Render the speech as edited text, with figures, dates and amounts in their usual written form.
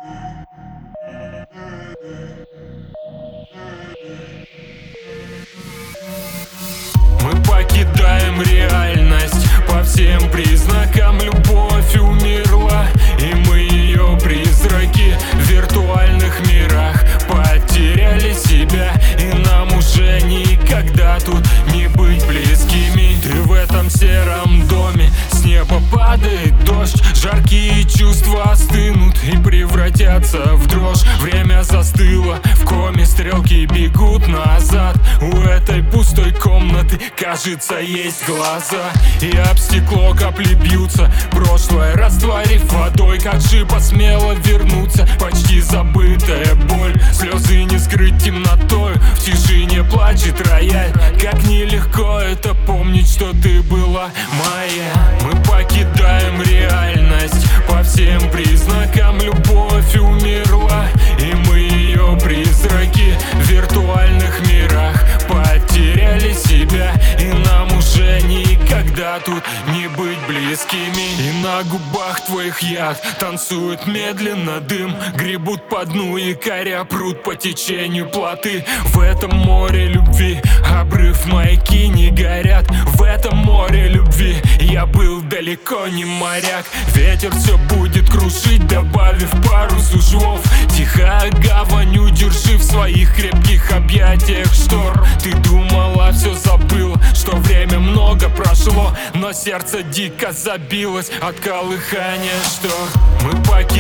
Мы покидаем реальность по всем признакам. Любовь умерла, и мы ее призраки в виртуальных мирах потеряли себя, и нам уже никогда тут не быть близкими. Ты в этом сером доме, с неба падает дождь, жаркие чувства остынут и превратятся в дрожь. Время застыло в коме, стрелки бегут назад. У этой пустой комнаты, кажется, есть глаза, и об стекло капли бьются, прошлое растворив водой. Как же посмело вернуться почти забытая боль? Слезы не скрыть темнотою, в тишине плачет рояль. Как нелегко это помнить, что ты была моя. Мы покидаем реальность по всем признакам. Любовь умерла, и мы ее призраки в виртуальных мирах потеряли себя, и нам уже никогда тут не быть близкими. И на губах твоих яд танцует медленно дым, гребут по дну якоря, прут по течению плоты. В этом море любви обрыв, маяки не горят. В этом море любви я был далеко не моряк. Ветер все будет крушить, добавив пару сушвов. Тихая гавань, удержи в своих крепких объятиях штор. Ты думала, все забыла, что время много прошло, но сердце дико забилось от колыхания штор. Мы покидаем